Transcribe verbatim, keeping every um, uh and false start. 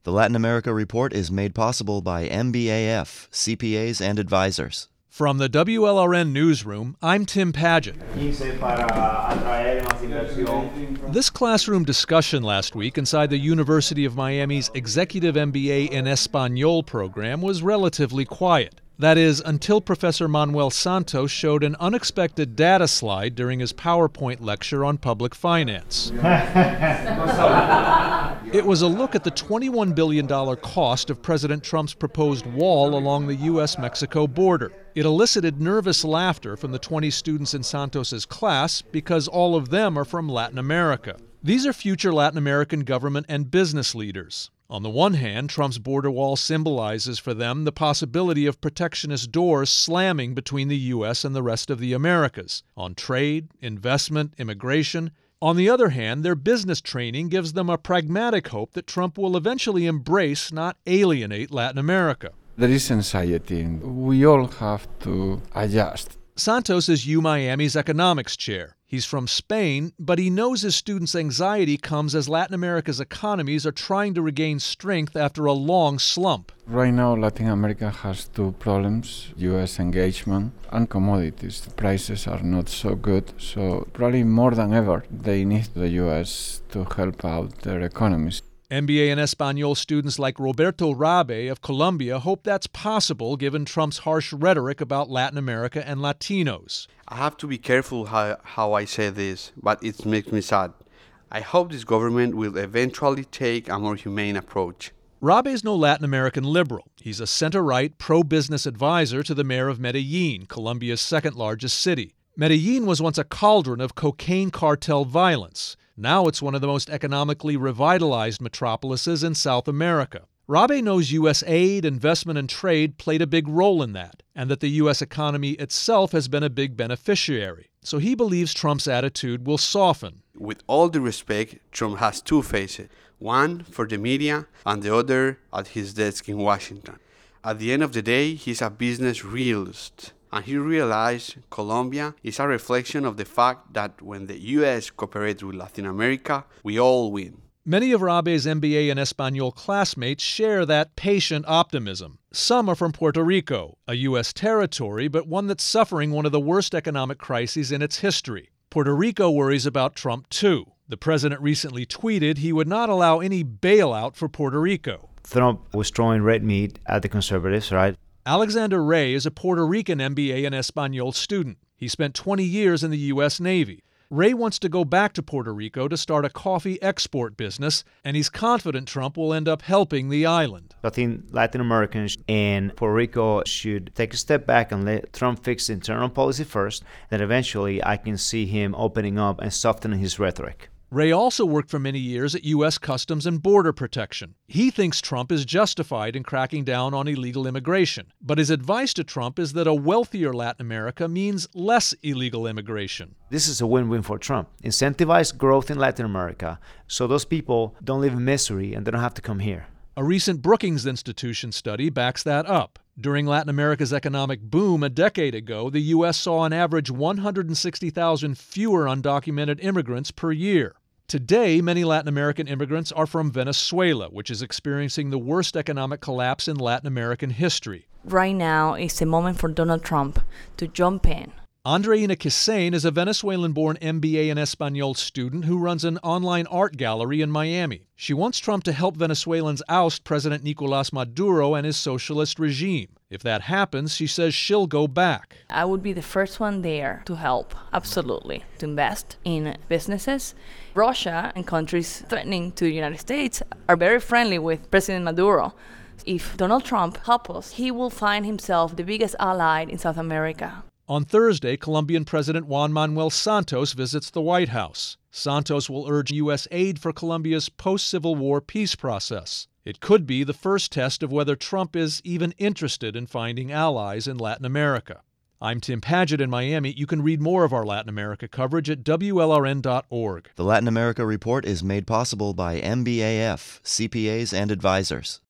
The Latin America Report is made possible by M B A F, C P As and Advisors. From the W L R N Newsroom, I'm Tim Paget. This classroom discussion last week inside the University of Miami's Executive M B A in Español program was relatively quiet. That is, until Professor Manuel Santos showed an unexpected data slide during his PowerPoint lecture on public finance. It was a look at the twenty-one billion dollars cost of President Trump's proposed wall along the U S Mexico border. It elicited nervous laughter from the twenty students in Santos's class because all of them are from Latin America. These are future Latin American government and business leaders. On the one hand, Trump's border wall symbolizes for them the possibility of protectionist doors slamming between the U S and the rest of the Americas on trade, investment, immigration. On the other hand, their business training gives them a pragmatic hope that Trump will eventually embrace, not alienate, Latin America. There is anxiety. We all have to adjust. Santos is U Miami's economics chair. He's from Spain, but he knows his students' anxiety comes as Latin America's economies are trying to regain strength after a long slump. Right now, Latin America has two problems, U S engagement and commodities. The prices are not so good, so probably more than ever, they need the U S to help out their economies. M B A in Español students like Roberto Rabe of Colombia hope that's possible given Trump's harsh rhetoric about Latin America and Latinos. I have to be careful how, how I say this, but it makes me sad. I hope this government will eventually take a more humane approach. Rabe's no Latin American liberal. He's a center-right, pro-business advisor to the mayor of Medellin, Colombia's second-largest city. Medellin was once a cauldron of cocaine cartel violence. Now it's one of the most economically revitalized metropolises in South America. Rabe knows U S aid, investment, and trade played a big role in that, and that the U S economy itself has been a big beneficiary. So he believes Trump's attitude will soften. With all due respect, Trump has two faces, one for the media and the other at his desk in Washington. At the end of the day, he's a business realist. And he realized Colombia is a reflection of the fact that when the U S cooperates with Latin America, we all win. Many of Rabe's M B A in Español classmates share that patient optimism. Some are from Puerto Rico, a U S territory, but one that's suffering one of the worst economic crises in its history. Puerto Rico worries about Trump, too. The president recently tweeted he would not allow any bailout for Puerto Rico. Trump was throwing red meat at the conservatives, right? Alexander Ray is a Puerto Rican M B A in Español student. He spent twenty years in the U S Navy. Ray wants to go back to Puerto Rico to start a coffee export business, and he's confident Trump will end up helping the island. I think Latin Americans and Puerto Rico should take a step back and let Trump fix internal policy first. Then eventually I can see him opening up and softening his rhetoric. Ray also worked for many years at U S Customs and Border Protection. He thinks Trump is justified in cracking down on illegal immigration. But his advice to Trump is that a wealthier Latin America means less illegal immigration. This is a win-win for Trump. Incentivize growth in Latin America so those people don't live in misery and they don't have to come here. A recent Brookings Institution study backs that up. During Latin America's economic boom a decade ago, the U S saw an average one hundred sixty thousand fewer undocumented immigrants per year. Today, many Latin American immigrants are from Venezuela, which is experiencing the worst economic collapse in Latin American history. Right now is the moment for Donald Trump to jump in. Andreina Kisane is a Venezuelan-born M B A in Español student who runs an online art gallery in Miami. She wants Trump to help Venezuelans oust President Nicolás Maduro and his socialist regime. If that happens, she says she'll go back. I would be the first one there to help, absolutely, to invest in businesses. Russia and countries threatening to the United States are very friendly with President Maduro. If Donald Trump helps us, he will find himself the biggest ally in South America. On Thursday, Colombian President Juan Manuel Santos visits the White House. Santos will urge U S aid for Colombia's post-Civil War peace process. It could be the first test of whether Trump is even interested in finding allies in Latin America. I'm Tim Paget in Miami. You can read more of our Latin America coverage at W L R N dot org. The Latin America Report is made possible by M B A F, C P As and Advisors.